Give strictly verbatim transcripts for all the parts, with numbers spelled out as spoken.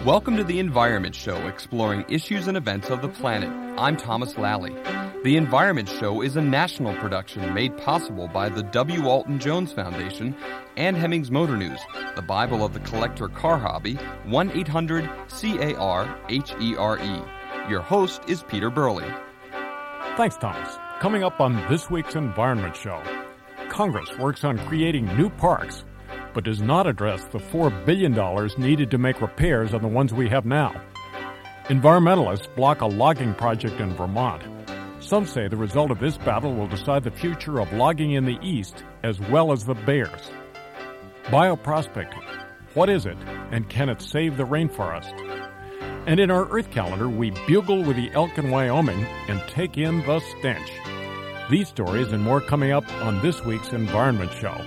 Welcome to The Environment Show, exploring issues and events of the planet. I'm Thomas Lally. The Environment Show is a national production made possible by the W. Alton Jones Foundation and Hemmings Motor News, the Bible of the collector car hobby, one eight hundred C A R H E R E. Your host is Peter Burley. Thanks, Thomas. Coming up on this week's Environment Show, Congress works on creating new parks, but does not address the four billion dollars needed to make repairs on the ones we have now. Environmentalists block a logging project in Vermont. Some say the result of this battle will decide the future of logging in the East as well as the bears. Bioprospecting. What is it, and can it save the rainforest? And in our Earth calendar, we bugle with the elk in Wyoming and take in the stench. These stories and more coming up on this week's Environment Show.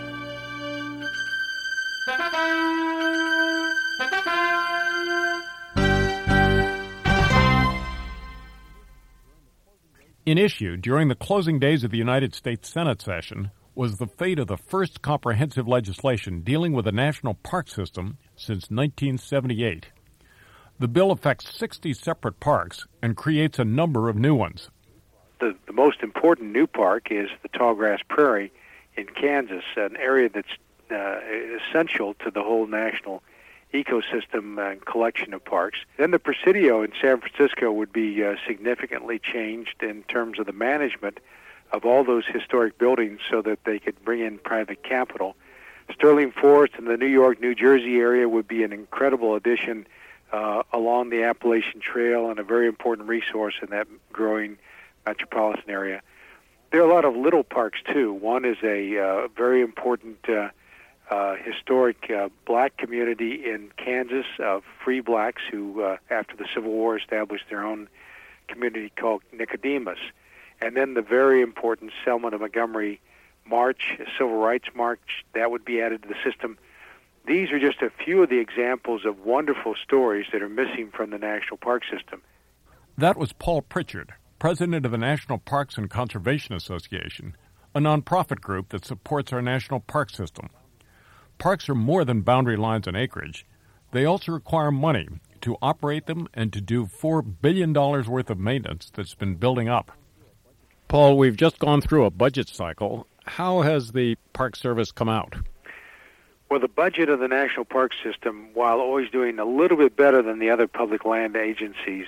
In issue during the closing days of the United States Senate session was the fate of the first comprehensive legislation dealing with the national park system since nineteen seventy-eight. The bill affects sixty separate parks and creates a number of new ones. The, the most important new park is the Tallgrass Prairie in Kansas, an area that's uh, essential to the whole national ecosystem and collection of parks. Then the Presidio in San Francisco would be uh, significantly changed in terms of the management of all those historic buildings so that they could bring in private capital. Sterling Forest in the New York, New Jersey area would be an incredible addition uh, along the Appalachian Trail and a very important resource in that growing metropolitan area. There are a lot of little parks, too. One is a uh, very important uh, Uh, historic uh, black community in Kansas of free blacks who, uh, after the Civil War, established their own community called Nicodemus. And then the very important Selma to Montgomery March, Civil Rights March, that would be added to the system. These are just a few of the examples of wonderful stories that are missing from the National Park System. That was Paul Pritchard, president of the National Parks and Conservation Association, a nonprofit group that supports our national park system. Parks are more than boundary lines and acreage. They also require money to operate them and to do four billion dollars worth of maintenance that's been building up. Paul, we've just gone through a budget cycle. How has the Park Service come out? Well, the budget of the National Park System, while always doing a little bit better than the other public land agencies,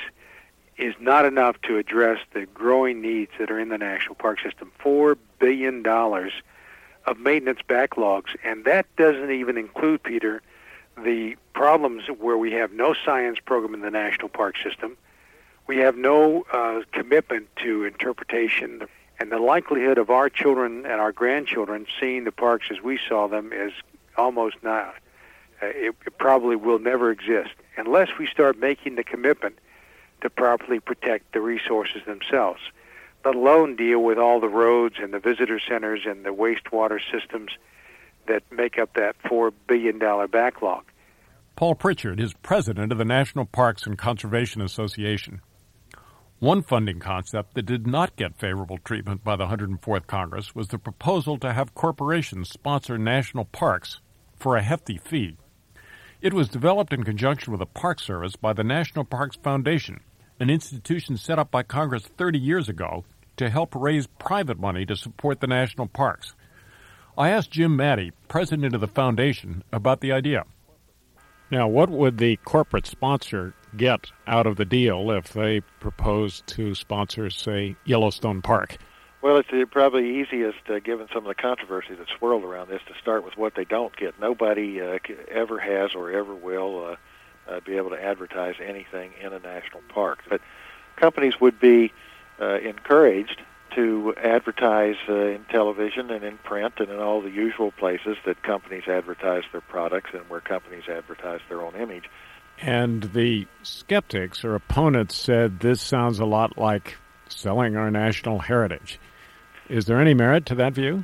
is not enough to address the growing needs that are in the National Park System. four billion dollars of maintenance backlogs, and that doesn't even include, Peter, the problems where we have no science program in the National Park System, we have no uh, commitment to interpretation, and the likelihood of our children and our grandchildren seeing the parks as we saw them is almost not. Uh, it, it probably will never exist unless we start making the commitment to properly protect the resources themselves, let alone deal with all the roads and the visitor centers and the wastewater systems that make up that four billion dollars backlog. Paul Pritchard is president of the National Parks and Conservation Association. One funding concept that did not get favorable treatment by the one hundred fourth Congress was the proposal to have corporations sponsor national parks for a hefty fee. It was developed in conjunction with the Park Service by the National Parks Foundation, an institution set up by Congress thirty years ago to help raise private money to support the national parks. I asked Jim Maddy, president of the foundation, about the idea. Now, what would the corporate sponsor get out of the deal if they proposed to sponsor, say, Yellowstone Park? Well, it's uh, probably easiest, uh, given some of the controversy that's swirled around this, to start with what they don't get. Nobody uh, ever has or ever will uh, Uh, be able to advertise anything in a national park. But companies would be uh, encouraged to advertise uh, in television and in print and in all the usual places that companies advertise their products and where companies advertise their own image. And the skeptics or opponents said this sounds a lot like selling our national heritage. Is there any merit to that view?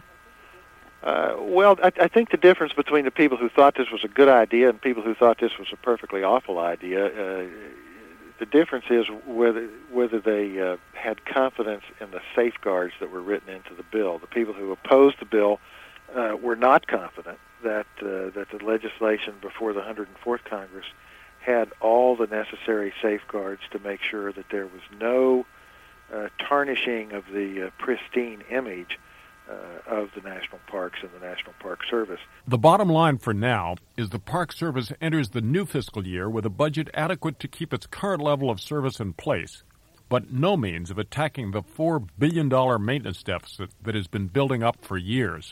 Uh, well, I, I think the difference between the people who thought this was a good idea and people who thought this was a perfectly awful idea, uh, the difference is whether whether they uh, had confidence in the safeguards that were written into the bill. The people who opposed the bill uh, were not confident that uh, that the legislation before the one hundred fourth Congress had all the necessary safeguards to make sure that there was no uh, tarnishing of the uh, pristine image uh, of the national parks and the National Park Service. The bottom line for now is the Park Service enters the new fiscal year with a budget adequate to keep its current level of service in place, but no means of attacking the four billion dollars maintenance deficit that has been building up for years.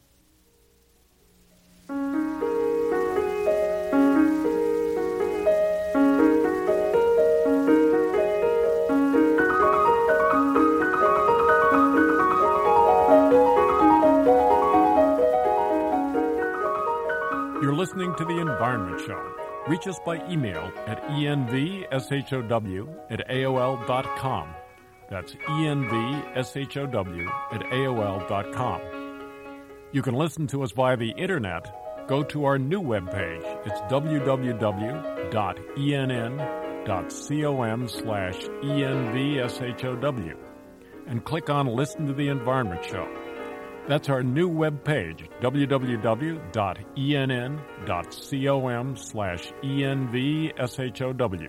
You're listening to The Environment Show. Reach us by email at envshow at A O L dot com. That's envshow at A O L dot com. You can listen to us via the Internet. Go to our new webpage. It's w w w dot e n n dot com slash E N V S H O W and click on Listen to the Environment Show. That's our new webpage, w w w dot e n n dot com slash E N V S H O W.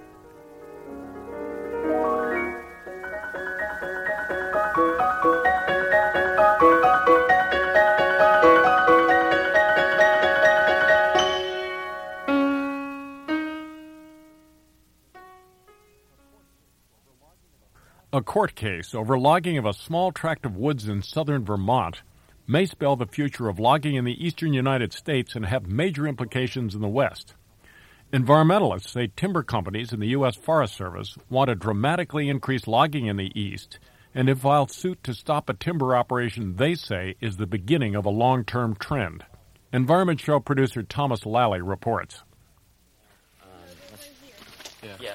A court case over logging of a small tract of woods in southern Vermont may spell the future of logging in the eastern United States and have major implications in the West. Environmentalists say timber companies and the U S Forest Service want to dramatically increase logging in the east and have filed suit to stop a timber operation they say is the beginning of a long-term trend. Environment Show producer Thomas Lally reports. Yeah. Yeah,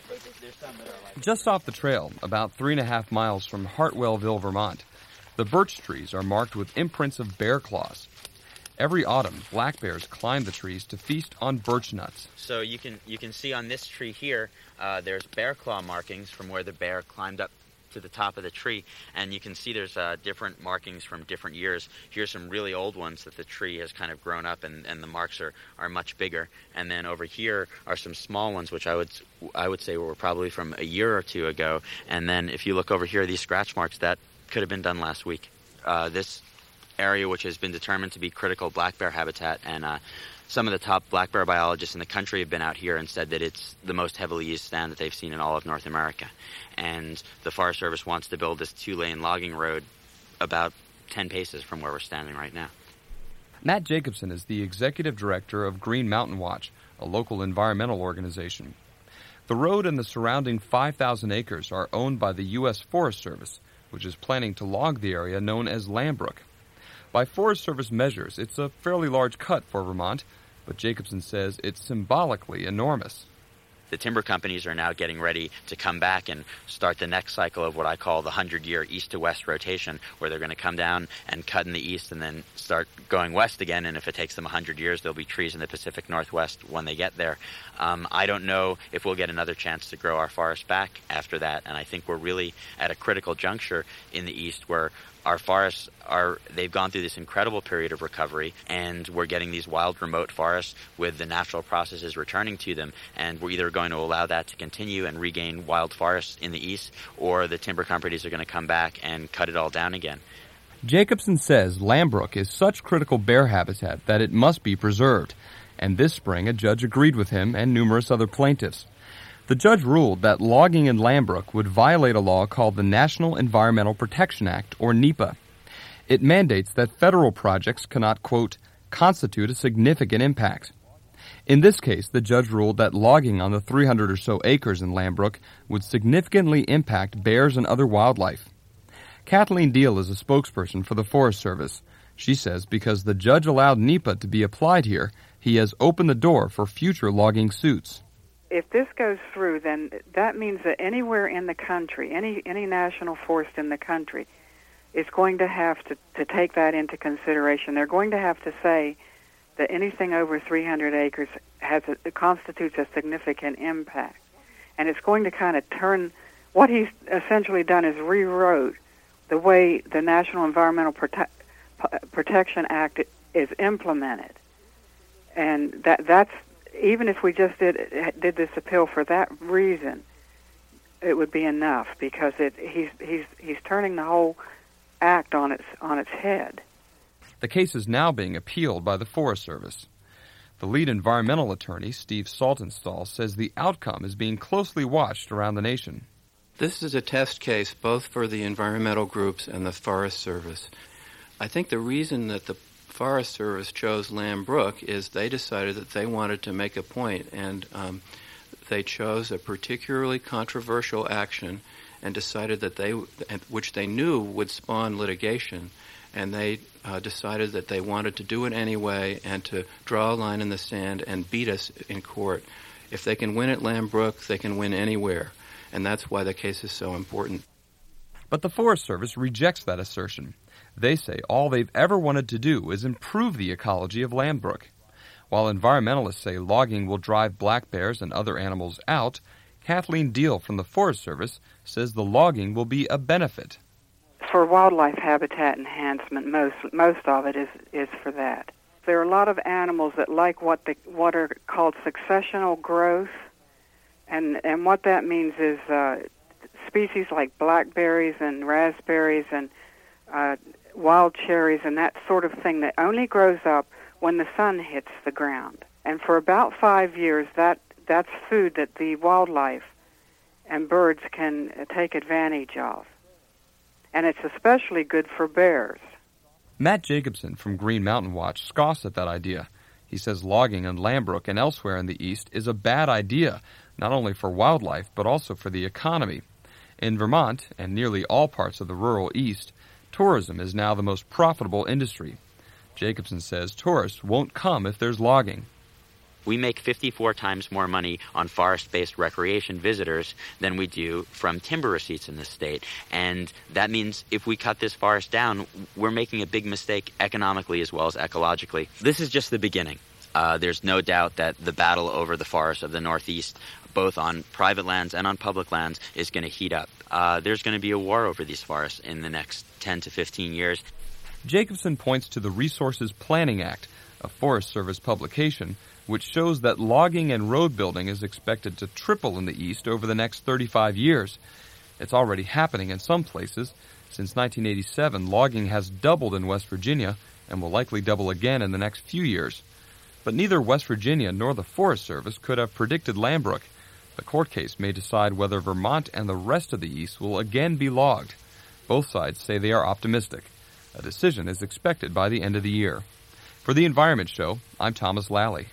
just off the trail, about three and a half miles from Hartwellville, Vermont, the birch trees are marked with imprints of bear claws. Every autumn, black bears climb the trees to feast on birch nuts. So you can you can see on this tree here, uh, there's bear claw markings from where the bear climbed up to the top of the tree, and you can see there's uh, different markings from different years. Here's some really old ones that the tree has kind of grown up, and, and the marks are, are much bigger. And then over here are some small ones, which I would I would say were probably from a year or two ago. And then if you look over here, these scratch marks, that could have been done last week. Uh, this area, which has been determined to be critical black bear habitat, and uh, some of the top black bear biologists in the country have been out here and said that it's the most heavily used stand that they've seen in all of North America. And the Forest Service wants to build this two-lane logging road about ten paces from where we're standing right now. Matt Jacobson is the executive director of Green Mountain Watch, a local environmental organization. The road and the surrounding five thousand acres are owned by the U S Forest Service, which is planning to log the area known as Lambrook. By Forest Service measures, it's a fairly large cut for Vermont, but Jacobson says it's symbolically enormous. The timber companies are now getting ready to come back and start the next cycle of what I call the hundred-year east-to-west rotation, where they're going to come down and cut in the east and then start going west again, and if it takes them one hundred years, there'll be trees in the Pacific Northwest when they get there. Um, I don't know if we'll get another chance to grow our forest back after that, and I think we're really at a critical juncture in the east where our forests are, they've gone through this incredible period of recovery, and we're getting these wild remote forests with the natural processes returning to them, and we're either going to allow that to continue and regain wild forests in the east, or the timber companies are going to come back and cut it all down again. Jacobson says Lambrook is such critical bear habitat that it must be preserved, and this spring a judge agreed with him and numerous other plaintiffs. The judge ruled that logging in Lambrook would violate a law called the National Environmental Protection Act, or NEPA. It mandates that federal projects cannot, quote, constitute a significant impact. In this case, the judge ruled that logging on the three hundred or so acres in Lambrook would significantly impact bears and other wildlife. Kathleen Deal is a spokesperson for the Forest Service. She says because the judge allowed NEPA to be applied here, he has opened the door for future logging suits. If this goes through, then that means that anywhere in the country, any any national forest in the country, is going to have to, to take that into consideration. They're going to have to say that anything over three hundred acres has a, constitutes a significant impact. And it's going to kind of turn, what he's essentially done is rewrote the way the National Environmental Prote- Protection Act is implemented. And that that's even if we just did did this appeal for that reason, it would be enough, because it he's he's he's turning the whole act on its on its head. The case is now being appealed by the Forest Service. The lead environmental attorney, Steve Saltonstall, says the outcome is being closely watched around the nation. This is a test case both for the environmental groups and the Forest Service. I think the reason that the Forest Service chose Lamb Brook is they decided that they wanted to make a point, and um, they chose a particularly controversial action and decided that they, which they knew would spawn litigation, and they uh, decided that they wanted to do it anyway and to draw a line in the sand and beat us in court. If they can win at Lamb Brook, they can win anywhere, and that's why the case is so important. But the Forest Service rejects that assertion. They say all they've ever wanted to do is improve the ecology of Lamb Brook. While environmentalists say logging will drive black bears and other animals out, Kathleen Deal from the Forest Service says the logging will be a benefit. For wildlife habitat enhancement, most most of it is, is for that. There are a lot of animals that like what the what are called successional growth, and and what that means is uh, species like blackberries and raspberries and uh, wild cherries and that sort of thing that only grows up when the sun hits the ground. And for about five years, that that's food that the wildlife and birds can take advantage of. And it's especially good for bears. Matt Jacobson from Green Mountain Watch scoffs at that idea. He says logging in Lamb Brook and elsewhere in the east is a bad idea, not only for wildlife, but also for the economy. In Vermont, and nearly all parts of the rural east, tourism is now the most profitable industry. Jacobson says tourists won't come if there's logging. We make fifty-four times more money on forest-based recreation visitors than we do from timber receipts in this state. And that means if we cut this forest down, we're making a big mistake economically as well as ecologically. This is just the beginning. Uh, there's no doubt that the battle over the forests of the Northeast, both on private lands and on public lands, is going to heat up. Uh, there's going to be a war over these forests in the next ten to fifteen years. Jacobson points to the Resources Planning Act, a Forest Service publication, which shows that logging and road building is expected to triple in the east over the next thirty-five years. It's already happening in some places. Since nineteen eighty-seven, logging has doubled in West Virginia and will likely double again in the next few years. But neither West Virginia nor the Forest Service could have predicted Lamb Brook. The court case may decide whether Vermont and the rest of the east will again be logged. Both sides say they are optimistic. A decision is expected by the end of the year. For the Environment Show, I'm Thomas Lally.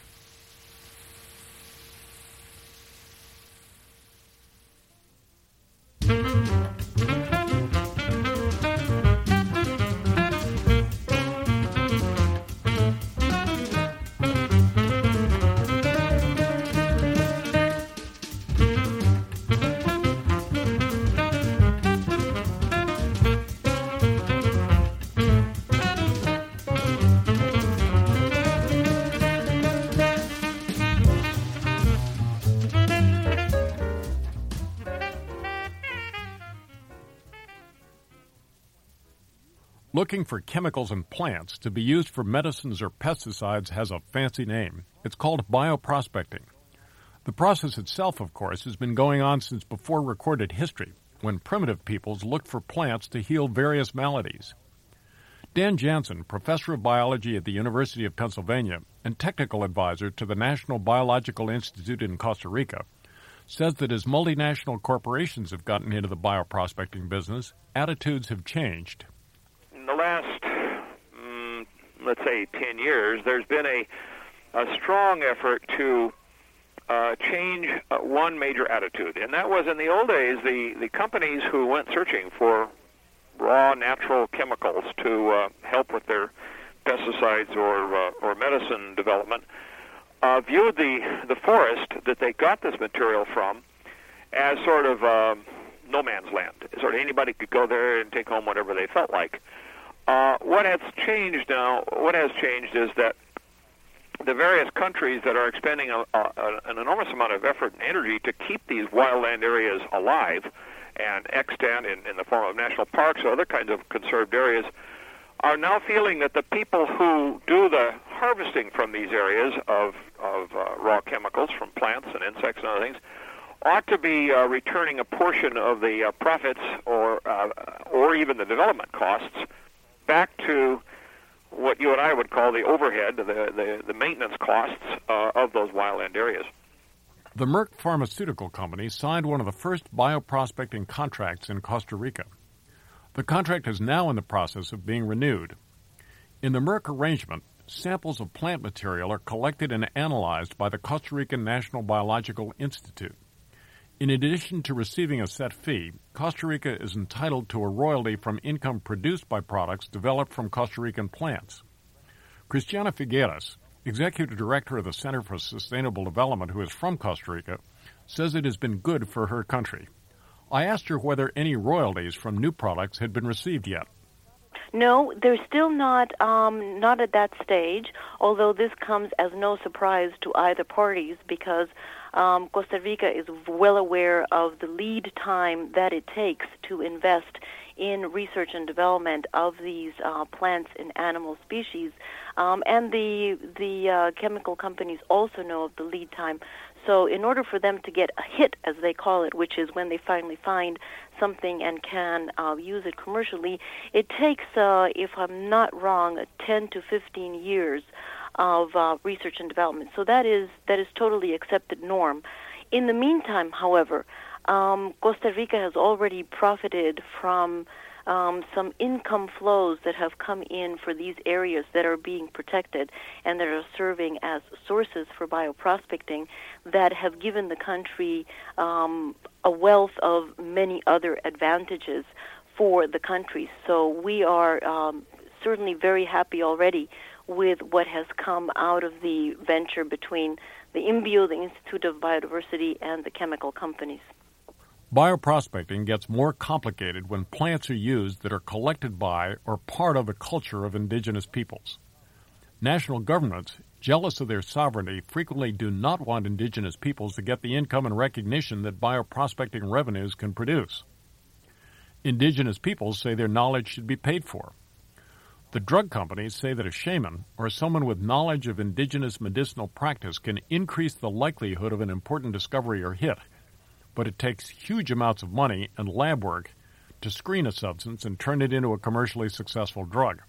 Looking for chemicals in plants to be used for medicines or pesticides has a fancy name. It's called bioprospecting. The process itself, of course, has been going on since before recorded history, when primitive peoples looked for plants to heal various maladies. Dan Jansen, professor of biology at the University of Pennsylvania and technical advisor to the National Biological Institute in Costa Rica, says that as multinational corporations have gotten into the bioprospecting business, attitudes have changed. In the last, um, let's say, ten years, there's been a, a strong effort to uh, change uh, one major attitude, and that was in the old days, the, the companies who went searching for raw natural chemicals to uh, help with their pesticides or uh, or medicine development uh, viewed the, the forest that they got this material from as sort of uh, no man's land. Sort of anybody could go there and take home whatever they felt like. Uh, what has changed now, what has changed is that the various countries that are expending a, a, an enormous amount of effort and energy to keep these wildland areas alive and extant in, in the form of national parks or other kinds of conserved areas are now feeling that the people who do the harvesting from these areas of, of uh, raw chemicals from plants and insects and other things ought to be uh, returning a portion of the uh, profits or uh, or even the development costs back to what you and I would call the overhead, the, the, the maintenance costs uh, of those wildland areas. The Merck Pharmaceutical Company signed one of the first bioprospecting contracts in Costa Rica. The contract is now in the process of being renewed. In the Merck arrangement, samples of plant material are collected and analyzed by the Costa Rican National Biological Institute. In addition to receiving a set fee, Costa Rica is entitled to a royalty from income produced by products developed from Costa Rican plants. Cristiana Figueras, Executive Director of the Center for Sustainable Development, who is from Costa Rica, says it has been good for her country. I asked her whether any royalties from new products had been received yet. No, they're still not um, not at that stage, although this comes as no surprise to either parties because um, Costa Rica is well aware of the lead time that it takes to invest in research and development of these uh, plants and animal species, um, and the the uh, chemical companies also know of the lead time. So in order for them to get a hit, as they call it, which is when they finally find something and can uh, use it commercially, it takes, uh, if I'm not wrong, ten to fifteen years of uh, research and development. So that is that is totally accepted norm. In the meantime, however, um, Costa Rica has already profited from Um, some income flows that have come in for these areas that are being protected and that are serving as sources for bioprospecting that have given the country um, a wealth of many other advantages for the country. So we are um, certainly very happy already with what has come out of the venture between the INBio, the Institute of Biodiversity, and the chemical companies. Bioprospecting gets more complicated when plants are used that are collected by or part of the culture of indigenous peoples. National governments, jealous of their sovereignty, frequently do not want indigenous peoples to get the income and recognition that bioprospecting revenues can produce. Indigenous peoples say their knowledge should be paid for. The drug companies say that a shaman or someone with knowledge of indigenous medicinal practice can increase the likelihood of an important discovery or hit, but it takes huge amounts of money and lab work to screen a substance and turn it into a commercially successful drug.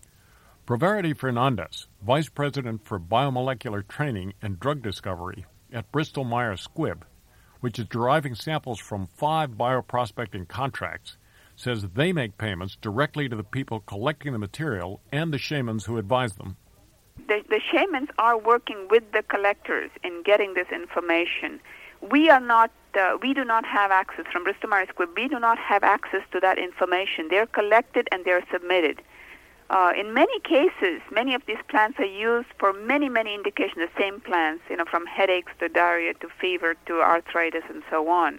Pravarti Fernandez, Vice President for Biomolecular Training and Drug Discovery at Bristol Myers Squibb, which is deriving samples from five bioprospecting contracts, says they make payments directly to the people collecting the material and the shamans who advise them. The, the shamans are working with the collectors in getting this information. We are not, uh, we do not have access from Bristol Myers Squibb. We do not have access to that information. They're collected and they're submitted. Uh, in many cases, many of these plants are used for many, many indications, the same plants, you know, from headaches to diarrhea to fever to arthritis and so on.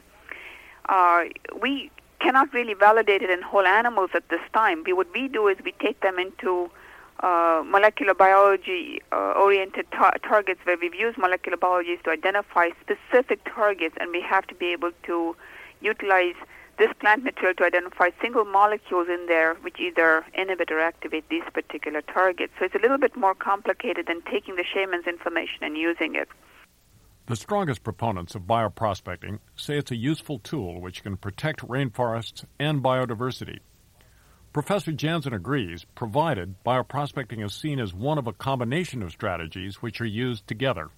Uh, we cannot really validate it in whole animals at this time. We, what we do is we take them into Uh, molecular biology-oriented uh, tar- targets where we've used molecular biologists to identify specific targets, and we have to be able to utilize this plant material to identify single molecules in there which either inhibit or activate these particular targets. So it's a little bit more complicated than taking the shaman's information and using it. The strongest proponents of bioprospecting say it's a useful tool which can protect rainforests and biodiversity. Professor Jansen agrees, provided bioprospecting is seen as one of a combination of strategies which are used together.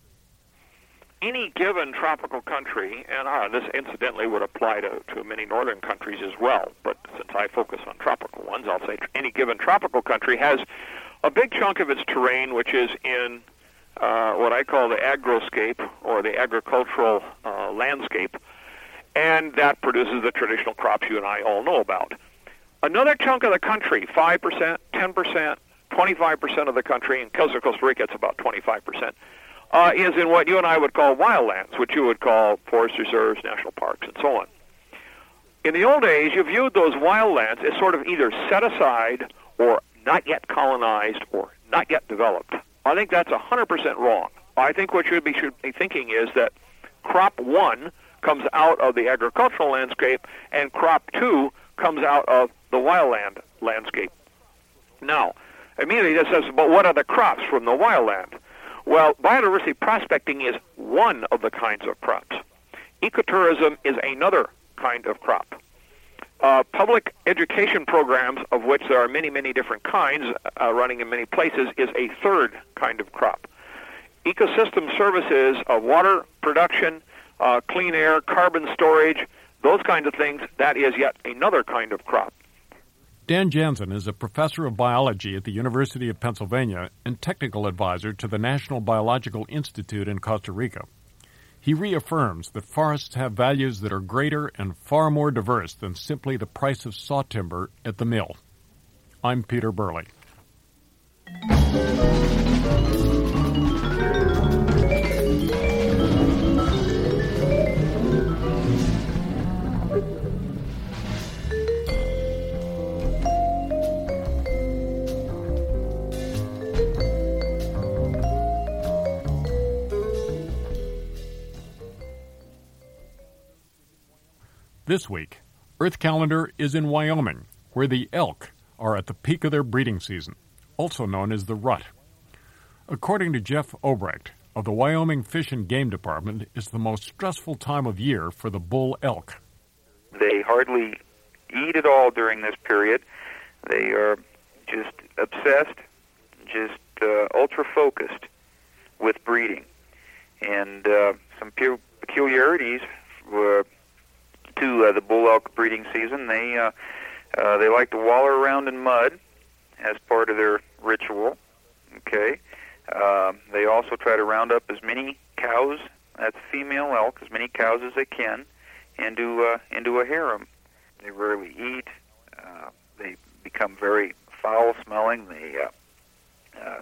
Any given tropical country, and uh, this incidentally would apply to, to many northern countries as well, but since I focus on tropical ones, I'll say any given tropical country has a big chunk of its terrain which is in uh, what I call the agroscape, or the agricultural uh, landscape, and that produces the traditional crops you and I all know about. Another chunk of the country, five percent, ten percent, twenty-five percent of the country, in Costa Rica it's about twenty-five percent, uh, is in what you and I would call wildlands, which you would call forest reserves, national parks, and so on. In the old days, you viewed those wildlands as sort of either set aside or not yet colonized or not yet developed. I think that's one hundred percent wrong. I think what you should be, should be thinking is that crop one comes out of the agricultural landscape and crop two comes out of the wildland landscape. Now, immediately it says, but what are the crops from the wildland? Well, biodiversity prospecting is one of the kinds of crops. Ecotourism is another kind of crop. Uh, public education programs, of which there are many, many different kinds uh, running in many places, is a third kind of crop. Ecosystem services of water production, uh, clean air, carbon storage, those kinds of things, that is yet another kind of crop. Dan Jansen is a professor of biology at the University of Pennsylvania and technical advisor to the National Biological Institute in Costa Rica. He reaffirms that forests have values that are greater and far more diverse than simply the price of saw timber at the mill. I'm Peter Burley. This week, Earth Calendar is in Wyoming, where the elk are at the peak of their breeding season, also known as the rut. According to Jeff Obrecht of the Wyoming Fish and Game Department, it's the most stressful time of year for the bull elk. They hardly eat at all during this period. They are just obsessed, just uh, ultra-focused with breeding. And uh, some pe- peculiarities uh, to uh, the bull elk breeding season. They uh, uh, they like to waller around in mud as part of their ritual. Okay. Uh, they also try to round up as many cows, that's female elk, as many cows as they can, into uh, into a harem. They rarely eat. Uh, they become very foul-smelling. They uh, uh,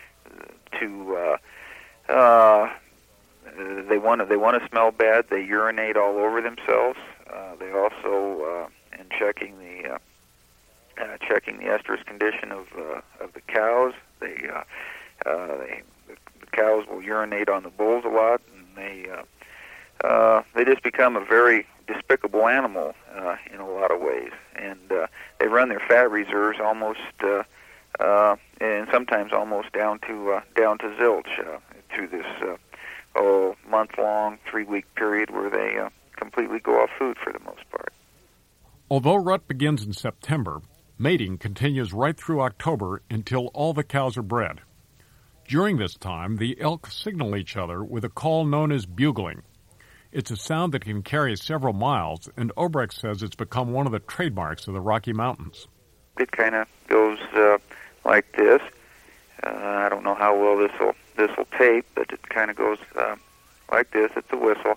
to uh, uh, they want to they want to smell bad. They urinate all over themselves. Uh, they also, uh, in checking the uh, uh, checking the estrus condition of uh, of the cows, they, uh, uh, they the, the cows will urinate on the bulls a lot, and they uh, uh, they just become a very despicable animal uh, in a lot of ways, and uh, they run their fat reserves almost uh, uh, and sometimes almost down to uh, down to zilch uh, through this uh, oh month long, three week period where they uh, completely go off food for the most part. Although rut begins in September, mating continues right through October until all the cows are bred. During this time, the elk signal each other with a call known as bugling. It's a sound that can carry several miles, and Obrecht says it's become one of the trademarks of the Rocky Mountains. It kind of goes uh, like this. Uh, I don't know how well this will this will tape, but it kind of goes uh, like this. It's a whistle.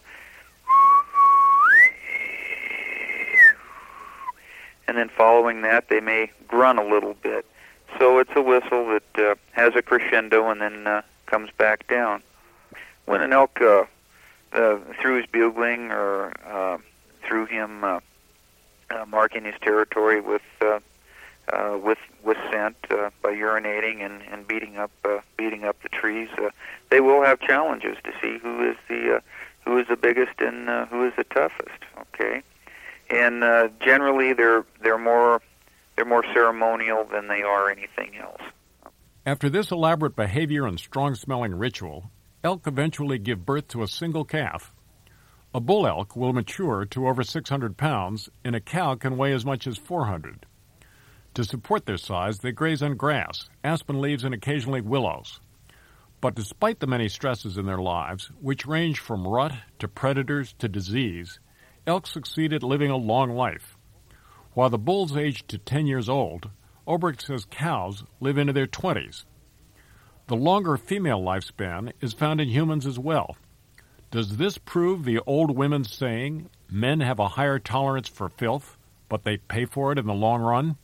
And then following that, they may grunt a little bit. So it's a whistle that uh, has a crescendo and then uh, comes back down. When an elk, uh, uh, through his bugling or uh, through him uh, uh, marking his territory with uh, uh, with with scent uh, by urinating and, and beating up uh, beating up the trees, uh, they will have challenges to see who is the uh, who is the biggest and uh, who is the toughest. Okay. And uh, generally, they're they're more they're more ceremonial than they are anything else. After this elaborate behavior and strong-smelling ritual, elk eventually give birth to a single calf. A bull elk will mature to over six hundred pounds, and a cow can weigh as much as four hundred. To support their size, they graze on grass, aspen leaves, and occasionally willows. But despite the many stresses in their lives, which range from rut to predators to disease, elk succeed at living a long life. While the bulls age to ten years old, Obrecht says cows live into their twenties. The longer female lifespan is found in humans as well. Does this prove the old women's saying, men have a higher tolerance for filth, but they pay for it in the long run?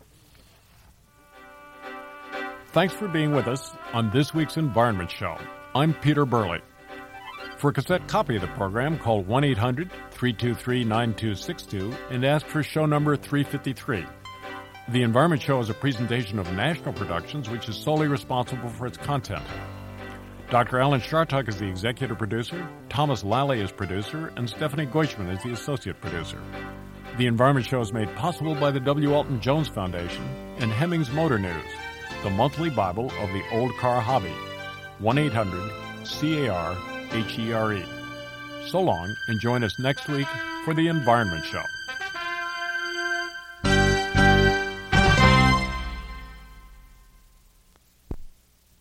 Thanks for being with us on this week's Environment Show. I'm Peter Burley. For a cassette copy of the program, call one eight hundred, three two three, nine two six two and ask for show number three fifty-three. The Environment Show is a presentation of National Productions, which is solely responsible for its content. Doctor Alan Chartock is the executive producer, Thomas Lally is producer, and Stephanie Goichman is the associate producer. The Environment Show is made possible by the W. Alton Jones Foundation and Hemmings Motor News. the monthly Bible of the old car hobby. one eight hundred C A R H E R E. So long, and join us next week for The Environment Show.